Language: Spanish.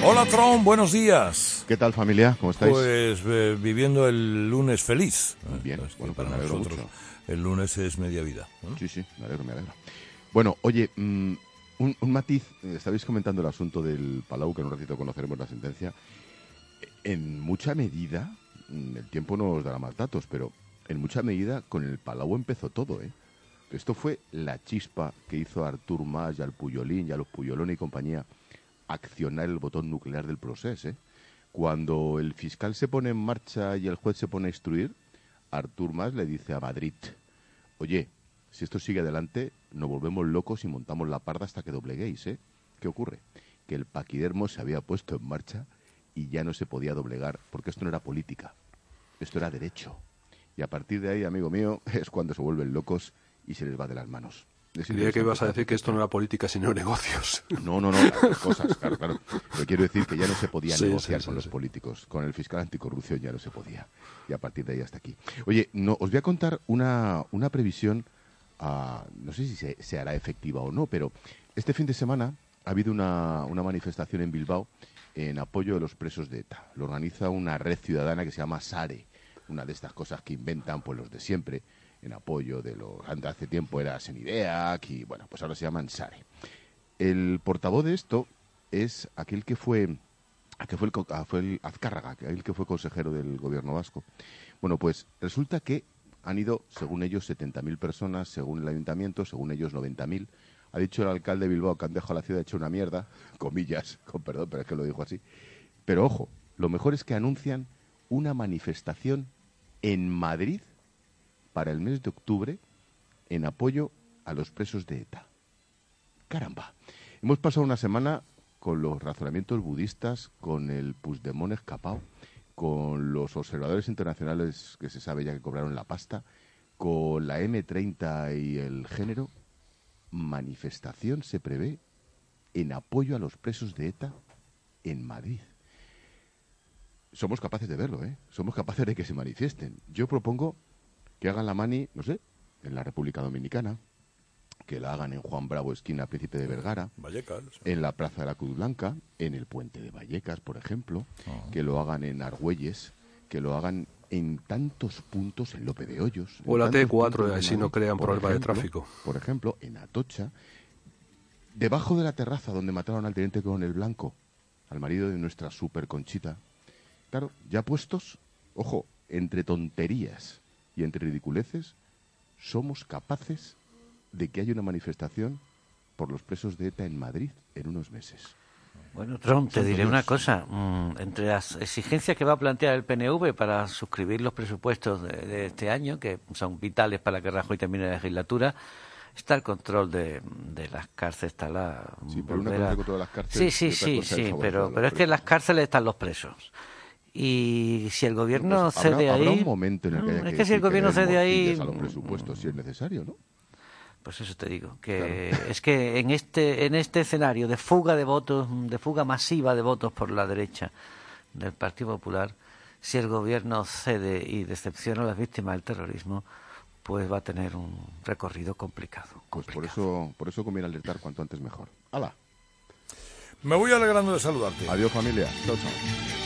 Hola, Tron, buenos días. ¿Qué tal, familia? ¿Cómo estáis? Pues viviendo el lunes feliz. Bien, bueno, pues para me alegro nosotros mucho. el lunes es media vida, ¿no? Sí, me alegro. Bueno, oye, un matiz. Estabais comentando el asunto del Palau, que en un ratito conoceremos la sentencia. En mucha medida, el tiempo no os dará más datos, pero en mucha medida con el Palau empezó todo, ¿eh? Esto fue la chispa que hizo a Artur Mas y al Puyolín y a los Puyolón y compañía accionar el botón nuclear del proceso, ¿eh? Cuando el fiscal se pone en marcha y el juez se pone a instruir, Artur Mas le dice a Madrid: oye, si esto sigue adelante, nos volvemos locos y montamos la parda hasta que dobleguéis, ¿eh? ¿Qué ocurre? Que el paquidermo se había puesto en marcha y ya no se podía doblegar, porque esto no era política, esto era derecho. Y a partir de ahí, amigo mío, es cuando se vuelven locos y se les va de las manos. Creía que ibas a decir que esto no era política, sino negocios. No, cosas, claro. Pero quiero decir que ya no se podía negociar con los políticos. Con el fiscal anticorrupción ya no se podía. Y a partir de ahí hasta aquí. Oye, os voy a contar una previsión, no sé si se hará efectiva o no, pero este fin de semana ha habido una manifestación en Bilbao en apoyo de los presos de ETA. Lo organiza una red ciudadana que se llama SARE, una de estas cosas que inventan pues los de siempre, en apoyo de los... Hace tiempo era Senideac y, bueno, pues ahora se llaman SARE. El portavoz de esto es aquel que fue el Azcárraga, aquel que fue consejero del gobierno vasco. Bueno, pues resulta que han ido, según ellos, 70.000 personas, según el ayuntamiento, según ellos, 90.000. Ha dicho el alcalde de Bilbao que han dejado la ciudad hecha una mierda, comillas, con perdón, pero es que lo dijo así. Pero ojo, lo mejor es que anuncian una manifestación en Madrid para el mes de octubre en apoyo a los presos de ETA. Caramba. Hemos pasado una semana con los razonamientos budistas, con el Puigdemont escapado, con los observadores internacionales que se sabe ya que cobraron la pasta, con la M30 y el género. Manifestación se prevé en apoyo a los presos de ETA en Madrid. Somos capaces de verlo, ¿eh? Somos capaces de que se manifiesten. Yo propongo que hagan la mani, no sé, en la República Dominicana, que la hagan en Juan Bravo, esquina Príncipe de Vergara, Vallecas, sí. En la Plaza de la Cruz Blanca, en el Puente de Vallecas, por ejemplo, que lo hagan en Argüelles, que lo hagan en tantos puntos, en Lope de Hoyos. O la T4, así no crean problemas de tráfico. Por ejemplo, en Atocha, debajo de la terraza donde mataron al teniente Coronel Blanco, al marido de nuestra super Conchita. Claro, ya puestos, ojo, entre tonterías y entre ridiculeces, somos capaces de que haya una manifestación por los presos de ETA en Madrid en unos meses. Bueno, Trump, te diré una cosa. Entre las exigencias que va a plantear el PNV para suscribir los presupuestos de este año, que son vitales para que Rajoy termine la legislatura, está el control de las cárceles. Está sí, pero una cosa es el control de las cárceles. Sí, pero es que en las cárceles están los presos. Y si el gobierno cede ahí... Habrá un momento en el que haya es que si el gobierno cede ahí... a los presupuestos, si es necesario, ¿no? Pues eso te digo, que claro. Es que en este escenario de fuga de votos, de fuga masiva de votos por la derecha del Partido Popular, si el gobierno cede y decepciona a las víctimas del terrorismo, pues va a tener un recorrido complicado. Pues por eso conviene alertar cuanto antes mejor. ¡Hala! Me voy alegrando de saludarte. Adiós, familia. Chao, chao.